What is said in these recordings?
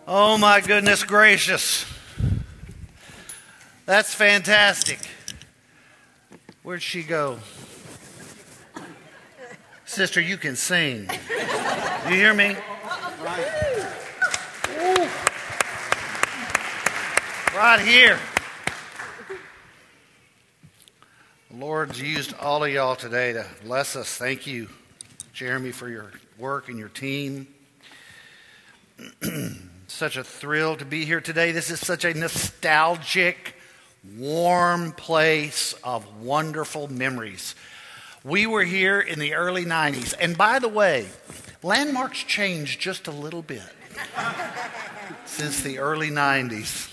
Oh my goodness gracious. That's fantastic. Where'd she go? Sister, you can sing. You hear me? Woo. Right here. The Lord's used all of y'all today to bless us. Thank you, Jeremy, for your work and your team. Such a thrill to be here today. This is such a nostalgic, warm place of wonderful memories. We were here in the early 90s. And by the way, Landmark's changed just a little bit since the early 90s.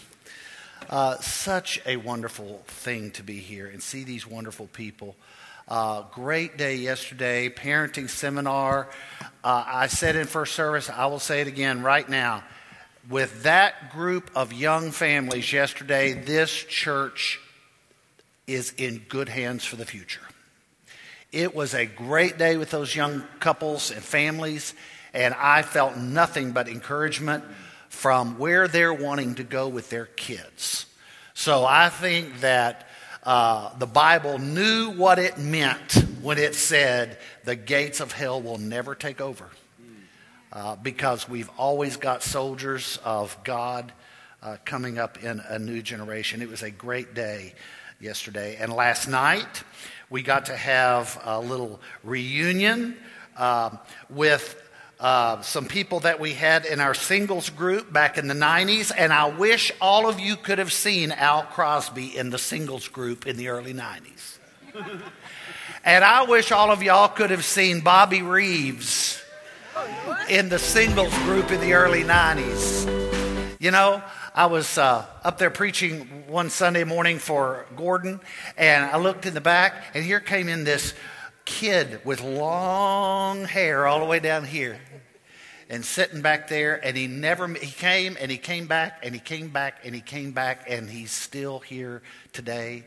Such a wonderful thing to be here and see these wonderful people. Great day yesterday, parenting seminar. I said in first service, I will say it again right now. With that group of young families yesterday, this church is in good hands for the future. It was a great day with those young couples and families, and I felt nothing but encouragement from where they're wanting to go with their kids. So I think that the Bible knew what it meant when it said the gates of hell will never take over. Because we've always got soldiers of God coming up in a new generation. It was a great day yesterday. And last night, we got to have a little reunion with some people that we had in our singles group back in the 90s. And I wish all of you could have seen Al Crosby in the singles group in the early 90s. And I wish all of y'all could have seen Bobby Reeves in the singles group in the early 90s. You know, I was up there preaching one Sunday morning for Gordon, and I looked in the back, and here came in this kid with long hair all the way down here, and sitting back there, and he came, and he came back, and he came back, and he came back, and he's still here today.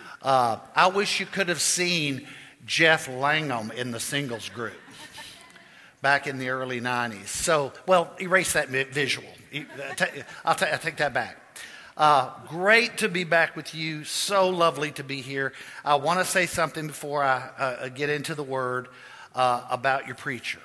I wish you could have seen Jeff Langham in the singles group back in the early 90s. So, well, erase that visual. I'll take that back. Great to be back with you. So lovely to be here. I want to say something before I get into the word about your preacher.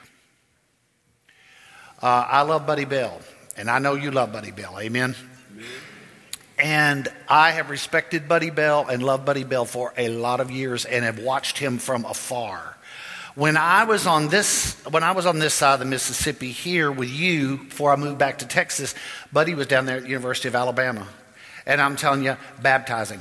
I love Buddy Bell, and I know you love Buddy Bell. Amen? Amen. And I have respected Buddy Bell and loved Buddy Bell for a lot of years and have watched him from afar. When I was on this side of the Mississippi here with you before I moved back to Texas, Buddy was down there at the University of Alabama. And I'm telling you, baptizing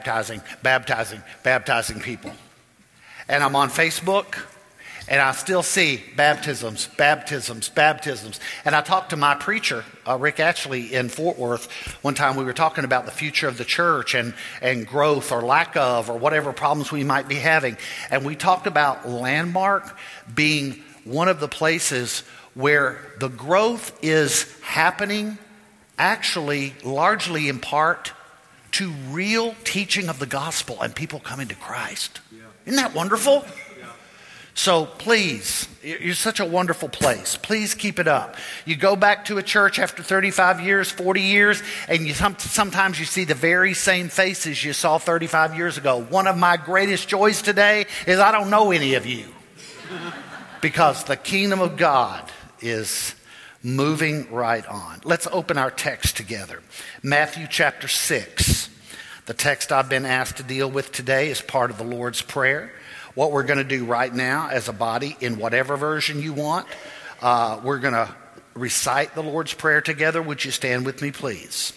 people. And I'm on Facebook, and I still see baptisms. And I talked to my preacher, Rick Atchley, in Fort Worth. One time we were talking about the future of the church and growth or lack of or whatever problems we might be having. And we talked about Landmark being one of the places where the growth is happening actually largely in part to real teaching of the gospel and people coming to Christ. Yeah. Isn't that wonderful? So please, you're such a wonderful place. Please keep it up. You go back to a church after 35 years, 40 years, and sometimes you see the very same faces you saw 35 years ago. One of my greatest joys today is I don't know any of you because the kingdom of God is moving right on. Let's open our text together. Matthew chapter 6. The text I've been asked to deal with today is part of the Lord's Prayer. What we're going to do right now as a body, in whatever version you want, we're going to recite the Lord's Prayer together. Would you stand with me, please?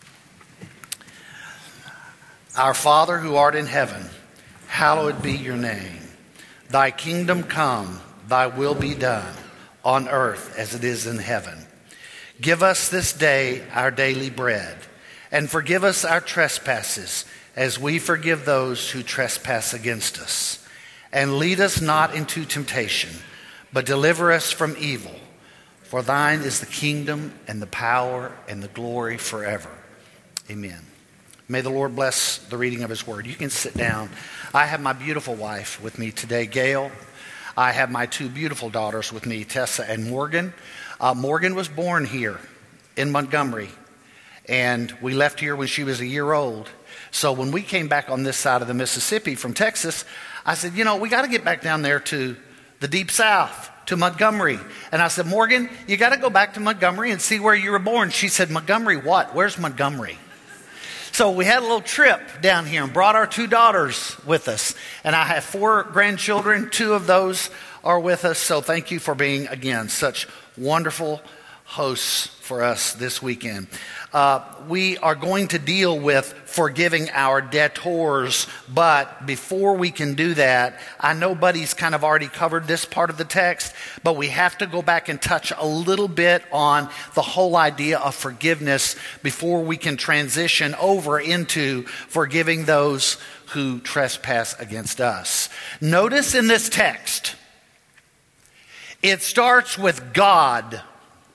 Our Father who art in heaven, hallowed be your name. Thy kingdom come, thy will be done, on earth as it is in heaven. Give us this day our daily bread, and forgive us our trespasses, as we forgive those who trespass against us. And lead us not into temptation, but deliver us from evil. For thine is the kingdom and the power and the glory forever. Amen. May the Lord bless the reading of his word. You can sit down. I have my beautiful wife with me today, Gail. I have my two beautiful daughters with me, Tessa and Morgan. Morgan was born here in Montgomery. And we left here when she was a year old. So when we came back on this side of the Mississippi from Texas, I said, we got to get back down there to the deep south, to Montgomery. And I said, Morgan, you got to go back to Montgomery and see where you were born. She said, Montgomery what? Where's Montgomery? So we had a little trip down here and brought our 2 daughters with us. And I have 4 grandchildren. 2 of those are with us. So thank you for being, again, such wonderful hosts for us this weekend. We are going to deal with forgiving our debtors, but before we can do that, I know Buddy's kind of already covered this part of the text, but we have to go back and touch a little bit on the whole idea of forgiveness before we can transition over into forgiving those who trespass against us. Notice in this text, it starts with God.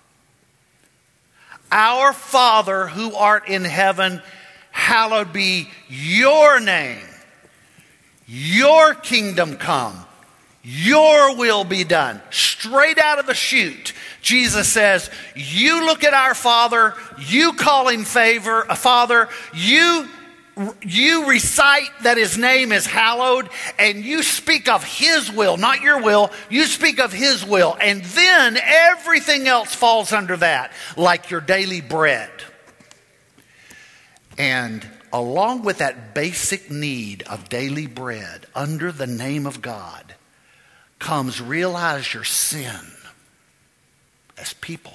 Our Father who art in heaven, hallowed be your name. Your kingdom come. Your will be done. Straight out of the chute, Jesus says, you look at our Father, you call him Father, you recite that his name is hallowed, and you speak of his will, not your will. You speak of his will, and then everything else falls under that, like your daily bread. And along with that basic need of daily bread, under the name of God, comes realize your sin as people.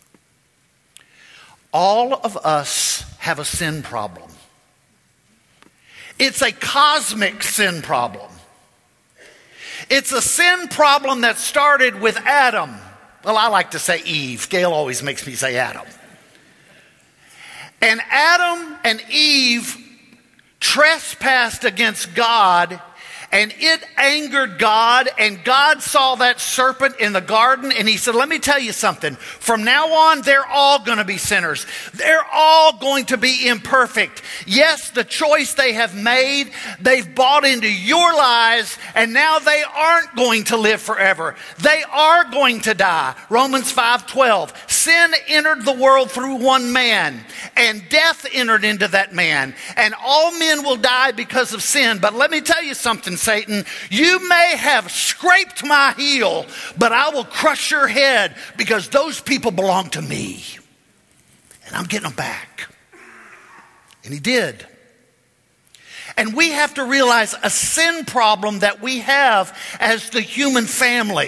All of us have a sin problem. It's a cosmic sin problem. It's a sin problem that started with Adam. Well, I like to say Eve. Gail always makes me say Adam. And Adam and Eve trespassed against God, and it angered God, and God saw that serpent in the garden, and he said, let me tell you something. From now on, they're all going to be sinners. They're all going to be imperfect. Yes, the choice they have made, they've bought into your lies, and now they aren't going to live forever. They are going to die. Romans 5:12. Sin entered the world through one man, and death entered into that man, and all men will die because of sin. But let me tell you something, Satan, you may have scraped my heel, but I will crush your head because those people belong to me. And I'm getting them back. And he did. And we have to realize a sin problem that we have as the human family.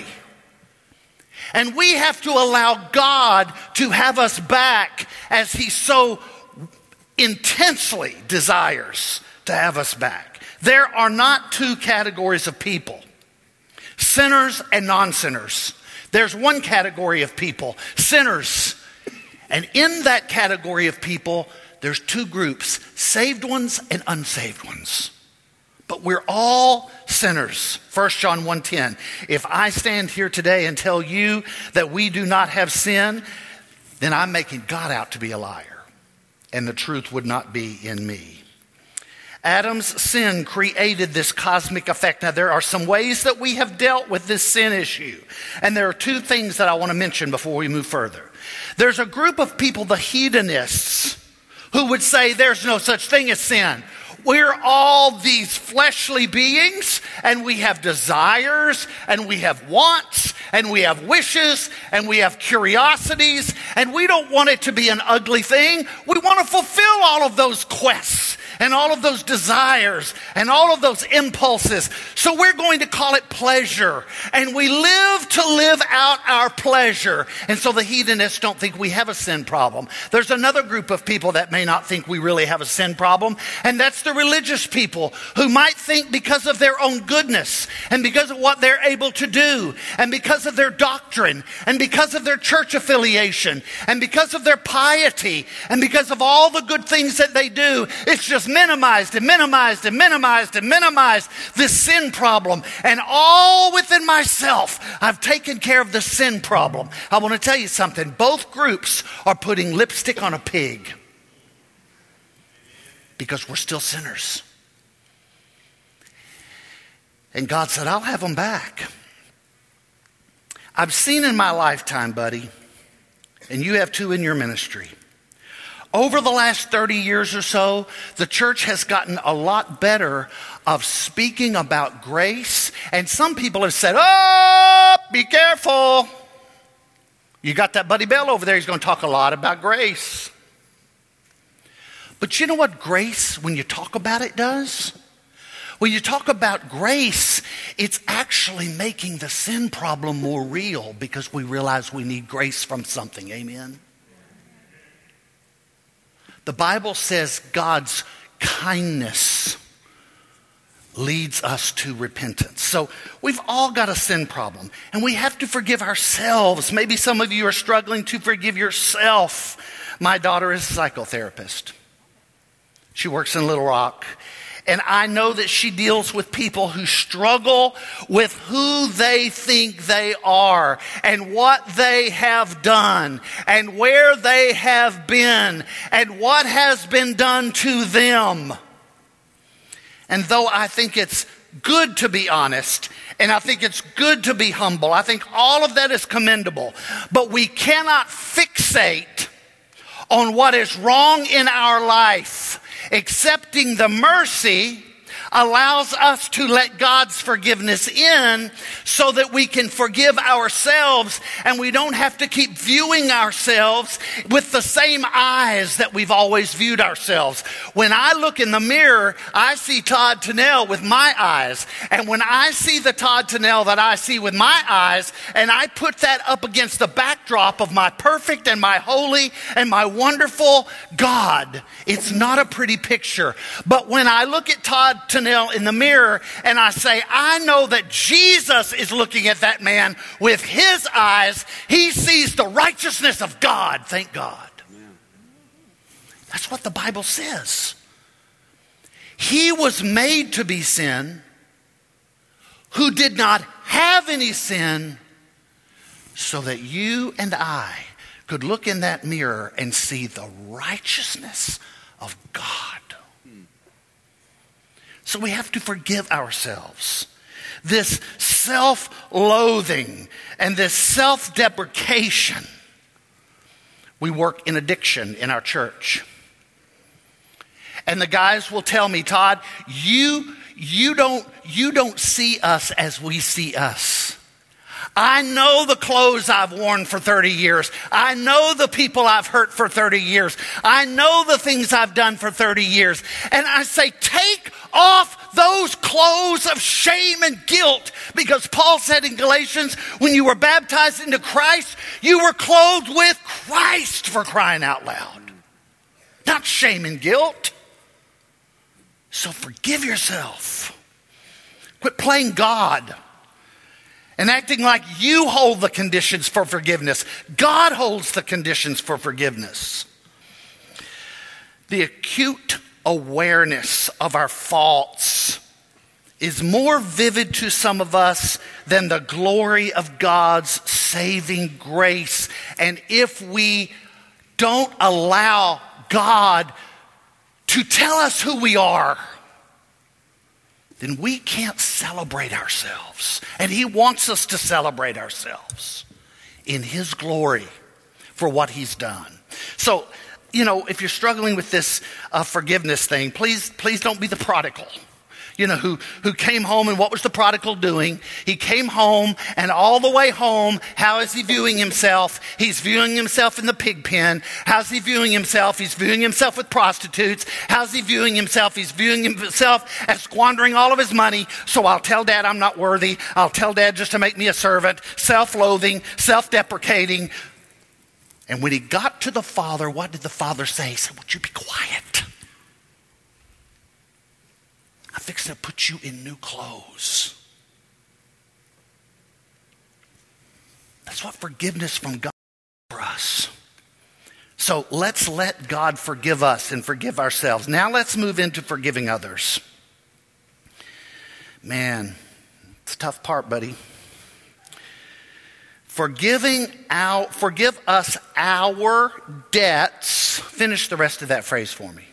And we have to allow God to have us back as he so intensely desires to have us back. There are not 2 categories of people, sinners and non-sinners. There's one category of people, sinners. And in that category of people, there's 2 groups, saved ones and unsaved ones. But we're all sinners. 1 John 1:10. If I stand here today and tell you that we do not have sin, then I'm making God out to be a liar, and the truth would not be in me. Adam's sin created this cosmic effect. Now, there are some ways that we have dealt with this sin issue. And there are 2 things that I want to mention before we move further. There's a group of people, the hedonists, who would say there's no such thing as sin. We're all these fleshly beings, and we have desires, and we have wants, and we have wishes, and we have curiosities, and we don't want it to be an ugly thing. We want to fulfill all of those quests and all of those desires and all of those impulses. So we're going to call it pleasure. And we live to live out our pleasure. And so the hedonists don't think we have a sin problem. There's another group of people that may not think we really have a sin problem. And that's the religious people who might think because of their own goodness and because of what they're able to do and because of their doctrine and because of their church affiliation and because of their piety and because of all the good things that they do, it's just minimized and minimized and minimized and minimized this sin problem. And all within myself, I've taken care of the sin problem. I want to tell you something. Both groups are putting lipstick on a pig because we're still sinners. And God said, I'll have them back. I've seen in my lifetime, buddy, and you have 2 in your ministry. Over the last 30 years or so, the church has gotten a lot better of speaking about grace. And some people have said, oh, be careful. You got that Buddy Bell over there. He's going to talk a lot about grace. But you know what grace, when you talk about it, does? When you talk about grace, it's actually making the sin problem more real because we realize we need grace from something. Amen? The Bible says God's kindness leads us to repentance. So we've all got a sin problem, and we have to forgive ourselves. Maybe some of you are struggling to forgive yourself. My daughter is a psychotherapist. She works in Little Rock. And I know that she deals with people who struggle with who they think they are and what they have done and where they have been and what has been done to them. And though I think it's good to be honest and I think it's good to be humble, I think all of that is commendable, but we cannot fixate on what is wrong in our life. Accepting the mercy allows us to let God's forgiveness in so that we can forgive ourselves and we don't have to keep viewing ourselves with the same eyes that we've always viewed ourselves. When I look in the mirror, I see Todd Tennell with my eyes. And when I see the Todd Tennell that I see with my eyes, and I put that up against the backdrop of my perfect and my holy and my wonderful God, it's not a pretty picture. But when I look at Todd Tennell in the mirror and I say, I know that Jesus is looking at that man with his eyes. He sees the righteousness of God. Thank God. That's what the Bible says. He was made to be sin who did not have any sin so that you and I could look in that mirror and see the righteousness of God. So we have to forgive ourselves. This self-loathing and this self-deprecation. We work in addiction in our church. And the guys will tell me, Todd, you don't see us as we see us. I know the clothes I've worn for 30 years. I know the people I've hurt for 30 years. I know the things I've done for 30 years. And I say, take off those clothes of shame and guilt. Because Paul said in Galatians, when you were baptized into Christ, you were clothed with Christ, for crying out loud. Not shame and guilt. So forgive yourself. Quit playing God and acting like you hold the conditions for forgiveness. God holds the conditions for forgiveness. The acute awareness of our faults is more vivid to some of us than the glory of God's saving grace. And if we don't allow God to tell us who we are, then we can't celebrate ourselves. And he wants us to celebrate ourselves in his glory for what he's done. So, if you're struggling with this forgiveness thing, please don't be the prodigal. Who came home, and what was the prodigal doing? He came home, and all the way home, how is he viewing himself? He's viewing himself in the pig pen. How's he viewing himself? He's viewing himself with prostitutes. How's he viewing himself? He's viewing himself as squandering all of his money. So I'll tell Dad I'm not worthy. I'll tell Dad just to make me a servant. Self-loathing, self-deprecating. And when he got to the Father, what did the Father say? He said, would you be quiet? I'm fixing to put you in new clothes. That's what forgiveness from God is for us. So let's let God forgive us and forgive ourselves. Now let's move into forgiving others. Man, it's a tough part, buddy. Forgive us our debts. Finish the rest of that phrase for me.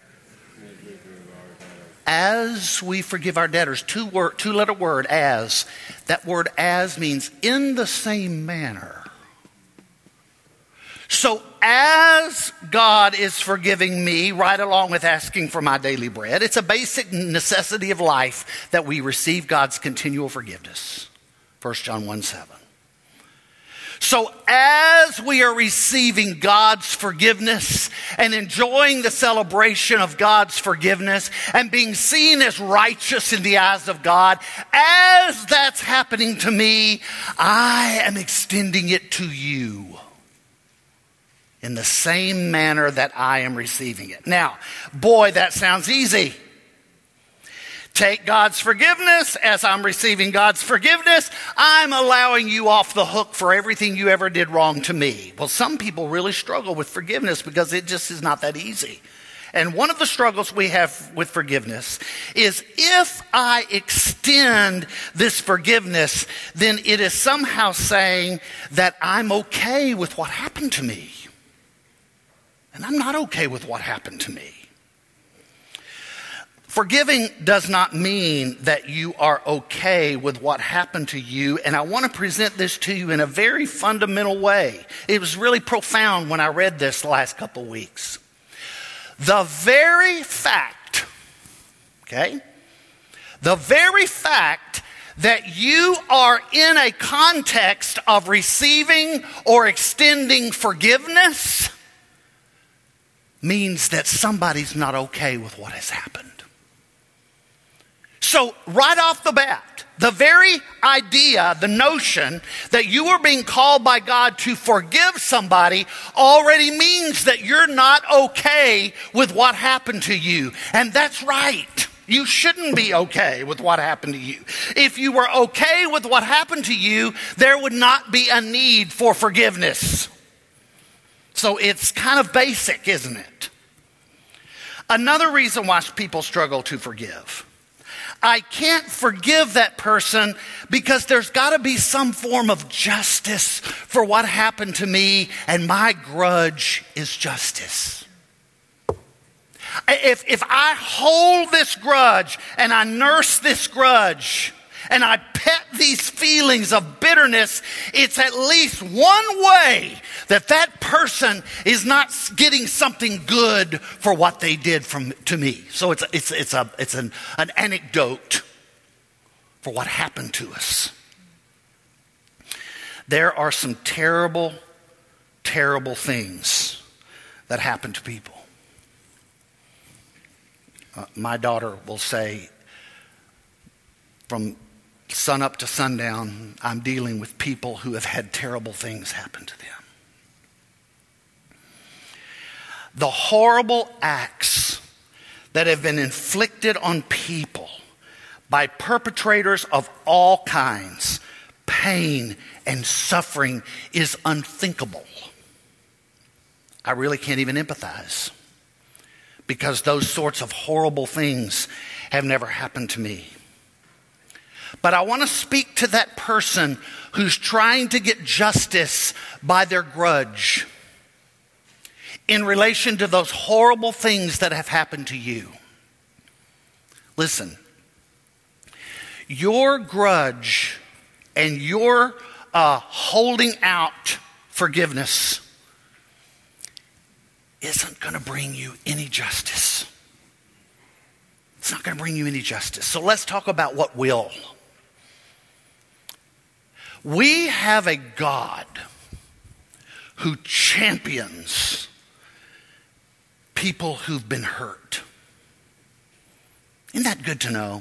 As we forgive our debtors, two-letter word, as. That word as means in the same manner. So as God is forgiving me, right along with asking for my daily bread, it's a basic necessity of life that we receive God's continual forgiveness. 1 John 1:7. So as we are receiving God's forgiveness and enjoying the celebration of God's forgiveness and being seen as righteous in the eyes of God, as that's happening to me, I am extending it to you in the same manner that I am receiving it. Now, boy, that sounds easy. Take God's forgiveness. As I'm receiving God's forgiveness, I'm allowing you off the hook for everything you ever did wrong to me. Well, some people really struggle with forgiveness because it just is not that easy. And one of the struggles we have with forgiveness is if I extend this forgiveness, then it is somehow saying that I'm okay with what happened to me. And I'm not okay with what happened to me. Forgiving does not mean that you are okay with what happened to you. And I want to present this to you in a very fundamental way. It was really profound when I read this the last couple of weeks. The very fact, the very fact that you are in a context of receiving or extending forgiveness means that somebody's not okay with what has happened. So right off the bat, the very idea, the notion that you are being called by God to forgive somebody already means that you're not okay with what happened to you. And that's right. You shouldn't be okay with what happened to you. If you were okay with what happened to you, there would not be a need for forgiveness. So it's kind of basic, isn't it? Another reason why people struggle to forgive. I can't forgive that person because there's got to be some form of justice for what happened to me, and my grudge is justice. If I hold this grudge and I nurse this grudge and I pet these feelings of bitterness, it's at least one way that that person is not getting something good for what they did to me. So it's an anecdote for what happened to us. There are some terrible, terrible things that happen to people. My daughter will say, from sun up to sundown, I'm dealing with people who have had terrible things happen to them. The horrible acts that have been inflicted on people by perpetrators of all kinds, pain and suffering is unthinkable. I really can't even empathize because those sorts of horrible things have never happened to me. But I want to speak to that person who's trying to get justice by their grudge in relation to those horrible things that have happened to you. Listen, your grudge and your holding out forgiveness isn't going to bring you any justice. It's not going to bring you any justice. So let's talk about what will. We have a God who champions people who've been hurt. Isn't that good to know?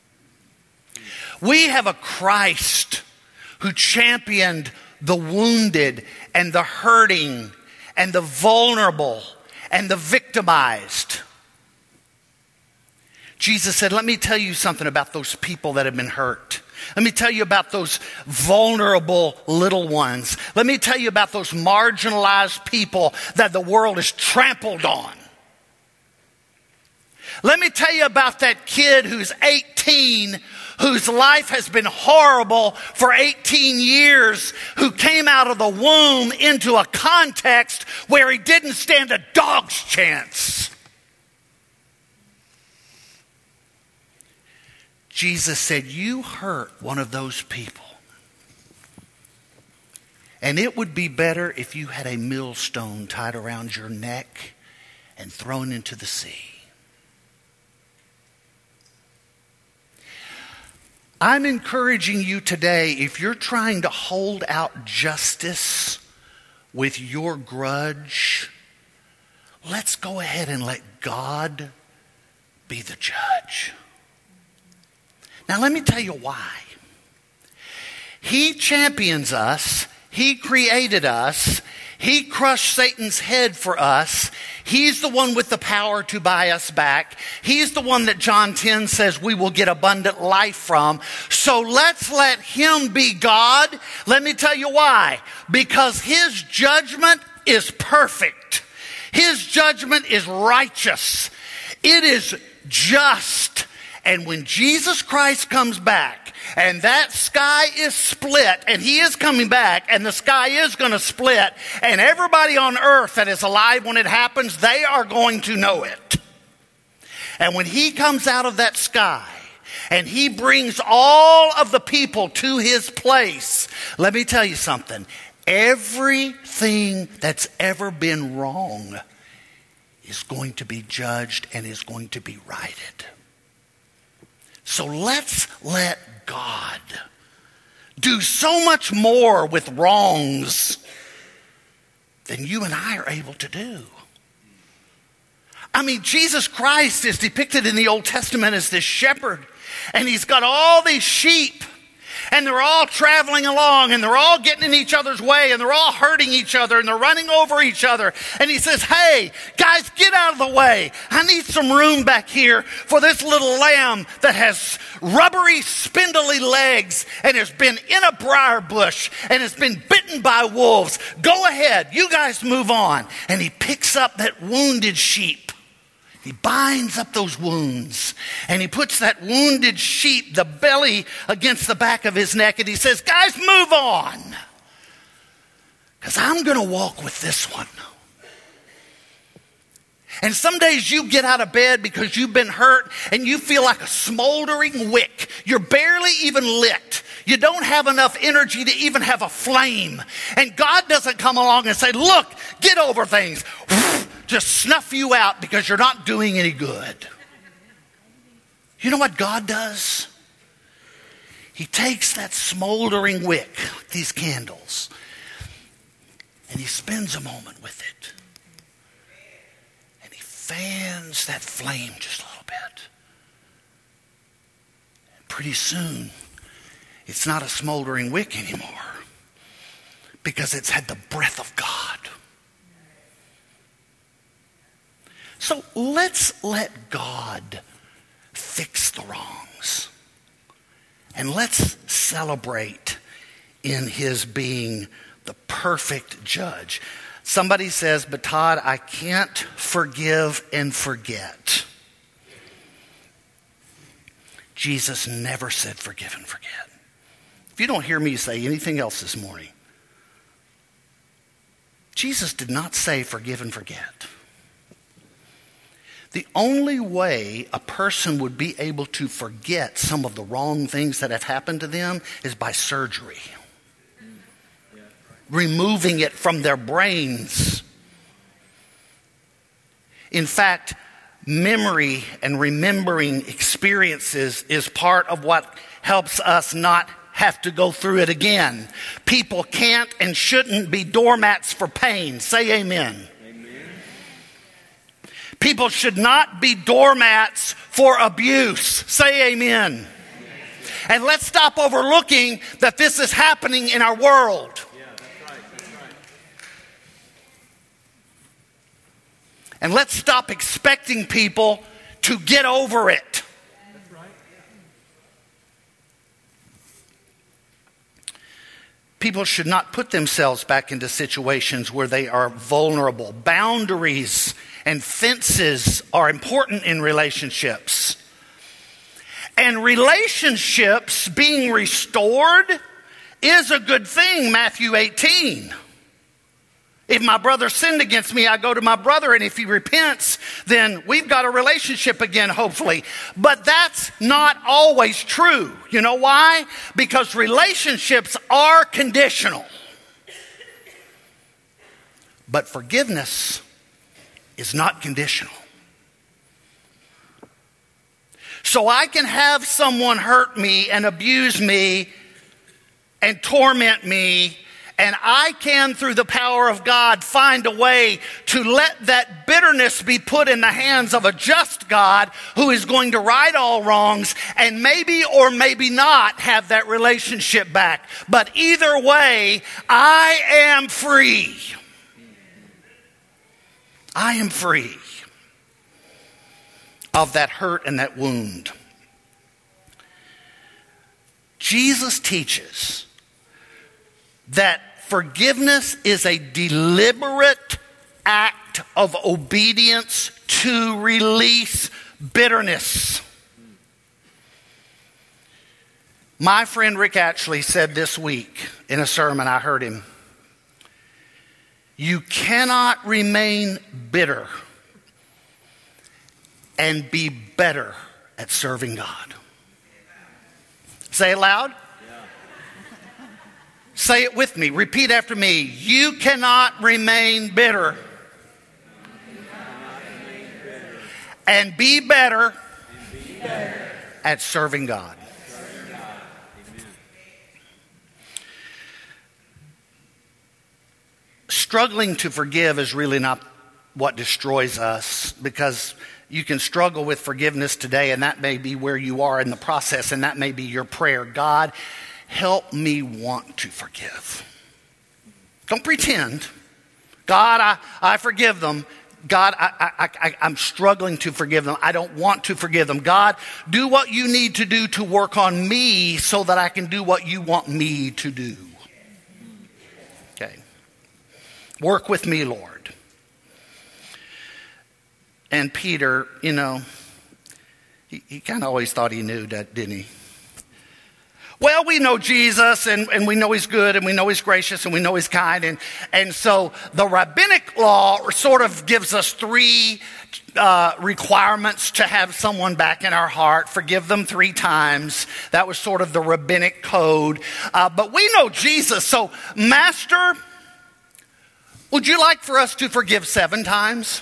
We have a Christ who championed the wounded and the hurting and the vulnerable and the victimized. Jesus said, let me tell you something about those people that have been hurt. Let me tell you about those vulnerable little ones. Let me tell you about those marginalized people that the world has trampled on. Let me tell you about that kid who's 18, whose life has been horrible for 18 years, who came out of the womb into a context where he didn't stand a dog's chance. Jesus said, you hurt one of those people, And it would be better if you had a millstone tied around your neck and thrown into the sea. I'm encouraging you today, if you're trying to hold out justice with your grudge, let's go ahead and let God be the judge. Now let me tell you why. He champions us. He created us. He crushed Satan's head for us. He's the one with the power to buy us back. He's the one that John 10 says we will get abundant life from. So let's let him be God. Let me tell you why. Because his judgment is perfect. His judgment is righteous. It is just. And when Jesus Christ comes back, and that sky is split, and he is coming back, and the sky is going to split, and everybody on earth that is alive when it happens, they are going to know it. And when he comes out of that sky, and he brings all of the people to his place, let me tell you something. Everything that's ever been wrong is going to be judged and is going to be righted. So let's let God do so much more with wrongs than you and I are able to do. I mean, Jesus Christ is depicted in the Old Testament as this shepherd, and he's got all these sheep, and they're all traveling along, and they're all getting in each other's way, and they're all hurting each other, and they're running over each other. And he says, hey, guys, get out of the way. I need some room back here for this little lamb that has rubbery, spindly legs and has been in a briar bush and has been bitten by wolves. Go ahead. You guys move on. And he picks up that wounded sheep. He binds up those wounds, and he puts that wounded sheep, the belly, against the back of his neck, and he says, guys, move on, because I'm going to walk with this one. And some days you get out of bed because you've been hurt, and you feel like a smoldering wick. You're barely even lit. You don't have enough energy to even have a flame. And God doesn't come along and say, look, get over things. Just snuff you out because you're not doing any good. You know what God does? He takes that smoldering wick, these candles, and he spends a moment with it. And he fans that flame just a little bit. And pretty soon, it's not a smoldering wick anymore, because it's had the breath of God. So let's let God fix the wrongs. And let's celebrate in his being the perfect judge. Somebody says, but Todd, I can't forgive and forget. Jesus never said forgive and forget. If you don't hear me say anything else this morning, Jesus did not say forgive and forget. The only way a person would be able to forget some of the wrong things that have happened to them is by surgery. Removing it from their brains. In fact, memory and remembering experiences is part of what helps us not have to go through it again. People can't and shouldn't be doormats for pain. Say amen. People should not be doormats for abuse. Say amen. Amen. And let's stop overlooking that this is happening in our world. Yeah, that's right. And let's stop expecting people to get over it. That's right. People should not put themselves back into situations where they are vulnerable. Boundaries and fences are important in relationships. And relationships being restored is a good thing, Matthew 18. If my brother sinned against me, I go to my brother, and if he repents, then we've got a relationship again, hopefully. But that's not always true. You know why? Because relationships are conditional. But forgiveness is not conditional. So I can have someone hurt me and abuse me and torment me, and I can, through the power of God, find a way to let that bitterness be put in the hands of a just God who is going to right all wrongs and maybe or maybe not have that relationship back. But either way, I am free. I am free of that hurt and that wound. Jesus teaches that forgiveness is a deliberate act of obedience to release bitterness. My friend Rick Atchley said this week in a sermon, I heard him, you cannot remain bitter and be better at serving God. Say it loud. Say it with me. Repeat after me. You cannot remain bitter and be better at serving God. Struggling to forgive is really not what destroys us, because you can struggle with forgiveness today, and that may be where you are in the process, and that may be your prayer. God, help me want to forgive. Don't pretend. God, I forgive them. God, I'm struggling to forgive them. I don't want to forgive them. God, do what you need to do to work on me so that I can do what you want me to do. Okay. Work with me, Lord. And Peter, you know, he kind of always thought he knew that, didn't he? Well, we know Jesus, and we know he's good, and we know he's gracious, and we know he's kind. And so the rabbinic law sort of gives us three requirements to have someone back in our heart. Forgive them 3 times. That was sort of the rabbinic code. But we know Jesus. So, Master, would you like for us to forgive 7 times?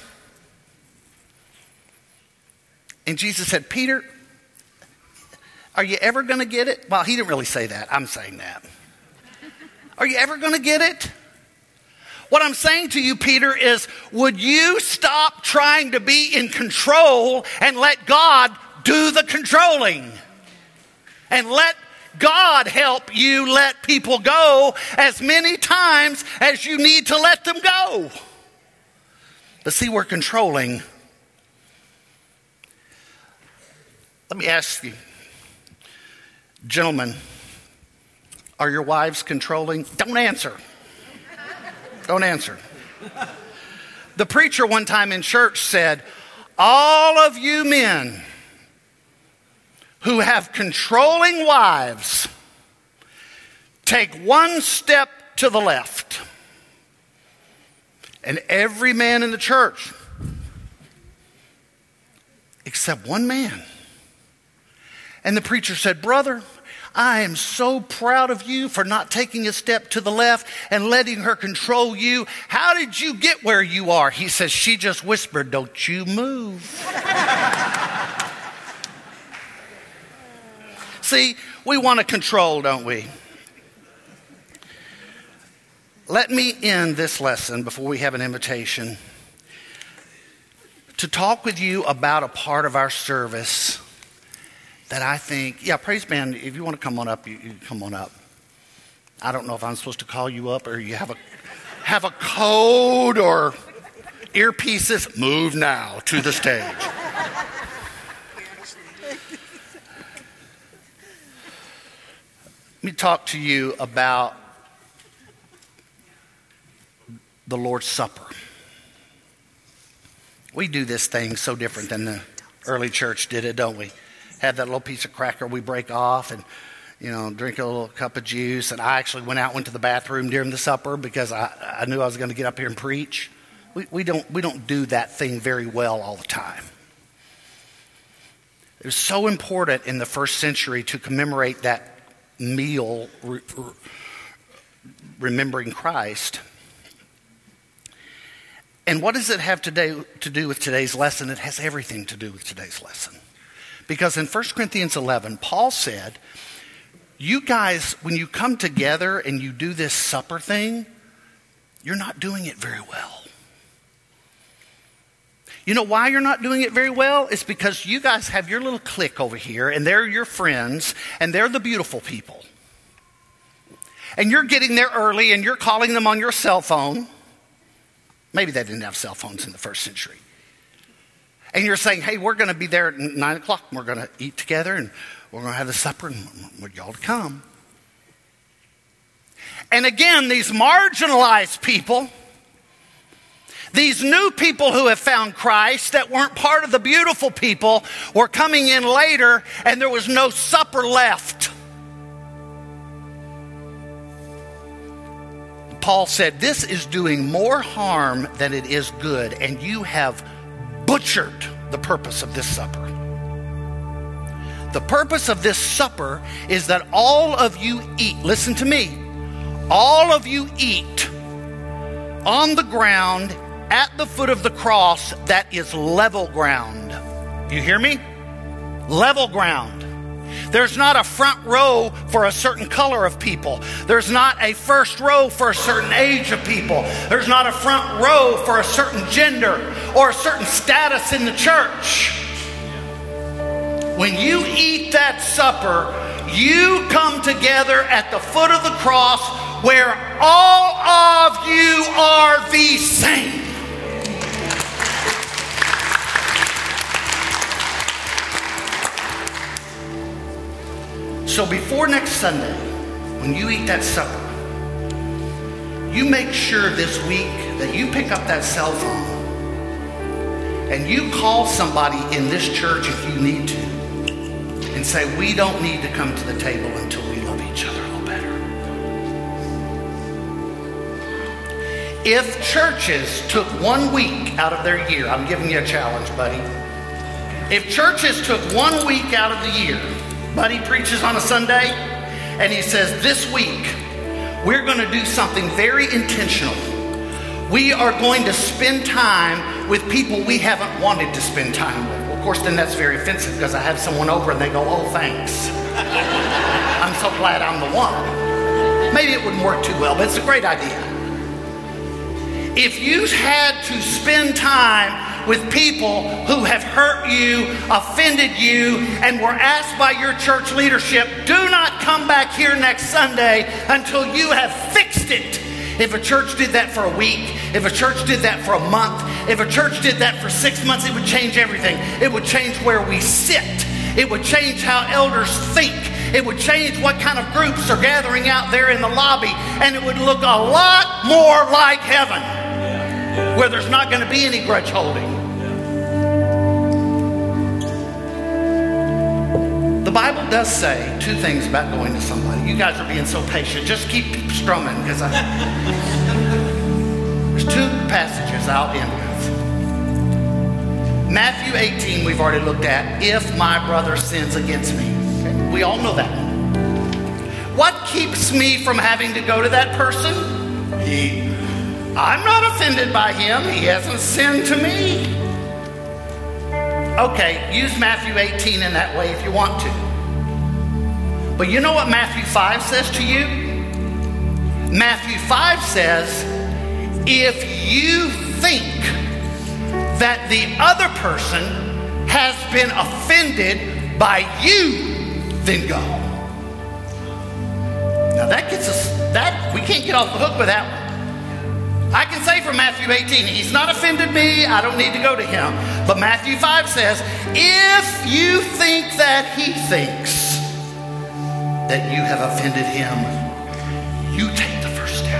And Jesus said, Peter, are you ever going to get it? Well, he didn't really say that. I'm saying that. Are you ever going to get it? What I'm saying to you, Peter, is would you stop trying to be in control and let God do the controlling? And let God help you let people go as many times as you need to let them go. But see, we're controlling. Let me ask you, gentlemen, are your wives controlling? Don't answer. Don't answer. The preacher one time in church said, all of you men who have controlling wives, take 1 step to the left. And every man in the church, except one man. And the preacher said, brother, I am so proud of you for not taking a step to the left and letting her control you. How did you get where you are? He says, she just whispered, don't you move. See, we want to control, don't we? Let me end this lesson before we have an invitation to talk with you about a part of our service that I think, praise band, if you want to come on up, you come on up. I don't know if I'm supposed to call you up or you have a code or earpieces. Move now to the stage. Let me talk to you about the Lord's Supper. We do this thing so different than the early church did it, don't we? Have that little piece of cracker we break off and, drink a little cup of juice. And I actually went to the bathroom during the supper because I knew I was going to get up here and preach. We don't do that thing very well all the time. It was so important in the first century to commemorate that meal, remembering Christ. And what does it have today to do with today's lesson? It has everything to do with today's lesson. Because in 1 Corinthians 11, Paul said, you guys, when you come together and you do this supper thing, you're not doing it very well. You know why you're not doing it very well? It's because you guys have your little clique over here, and they're your friends, and they're the beautiful people. And you're getting there early, and you're calling them on your cell phone. Maybe they didn't have cell phones in the first century. And you're saying, hey, we're going to be there at 9 o'clock. And we're going to eat together, and we're going to have the supper, and we want y'all to come. And again, these marginalized people, these new people who have found Christ that weren't part of the beautiful people were coming in later, and there was no supper left. Paul said, this is doing more harm than it is good, and you have butchered the purpose of this supper. The purpose of this supper is that all of you eat, listen to me, all of you eat on the ground at the foot of the cross that is level ground. You hear me? Level ground. There's not a front row for a certain color of people. There's not a first row for a certain age of people. There's not a front row for a certain gender or a certain status in the church. When you eat that supper, you come together at the foot of the cross where all of you are the same. So before next Sunday, when you eat that supper, you make sure this week that you pick up that cell phone and you call somebody in this church if you need to and say, we don't need to come to the table until we love each other a little better. If churches took 1 week out of their year, I'm giving you a challenge, buddy. If churches took 1 week out of the year, buddy preaches on a Sunday, and he says, this week, we're going to do something very intentional. We are going to spend time with people we haven't wanted to spend time with. Well, of course, then that's very offensive because I have someone over and they go, oh, thanks. I'm so glad I'm the one. Maybe it wouldn't work too well, but it's a great idea. If you had to spend time with people who have hurt you, offended you, and were asked by your church leadership, do not come back here next Sunday until you have fixed it. If a church did that for a week, if a church did that for a month, if a church did that for 6 months, it would change everything. It would change where we sit. It would change how elders think. It would change what kind of groups are gathering out there in the lobby. And it would look a lot more like heaven, where there's not going to be any grudge holding. The Bible does say 2 things about going to somebody. You guys are being so patient. Just keep strumming because there's 2 passages I'll end with. Matthew 18 we've already looked at. If my brother sins against me. Okay? We all know that. What keeps me from having to go to that person? I'm not offended by him. He hasn't sinned to me. Okay, use Matthew 18 in that way if you want to. But you know what Matthew 5 says to you? Matthew 5 says, if you think that the other person has been offended by you, then go. Now that gets us, we can't get off the hook with that one. I can say from Matthew 18, he's not offended me, I don't need to go to him. But Matthew 5 says, if you think that he thinks that you have offended him, you take the first step.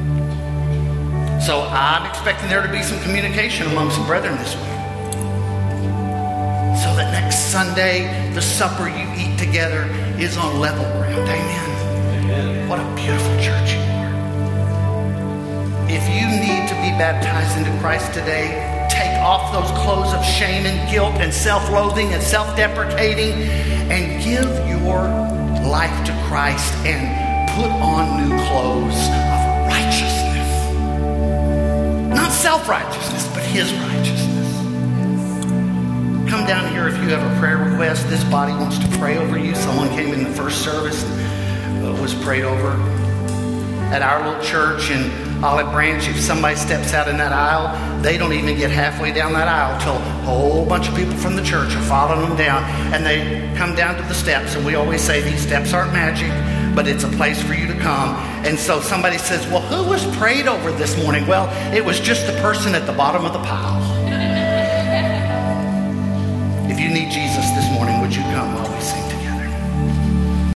So I'm expecting there to be some communication among some brethren this week. So that next Sunday, the supper you eat together is on level ground. Amen. What a beautiful church you are. If you need to be baptized into Christ today, take off those clothes of shame and guilt and self-loathing and self-deprecating and give your life to Christ and put on new clothes of righteousness. Not self-righteousness, but his righteousness. Come down here if you have a prayer request. This body wants to pray over you. Someone came in the first service and was prayed over. At our little church in Olive Branch, if somebody steps out in that aisle, they don't even get halfway down that aisle till a whole bunch of people from the church are following them down, and they come down to the steps. And we always say these steps aren't magic, but it's a place for you to come. And so somebody says, well, who was prayed over this morning? Well, it was just the person at the bottom of the pile. If you need Jesus this morning, would you come?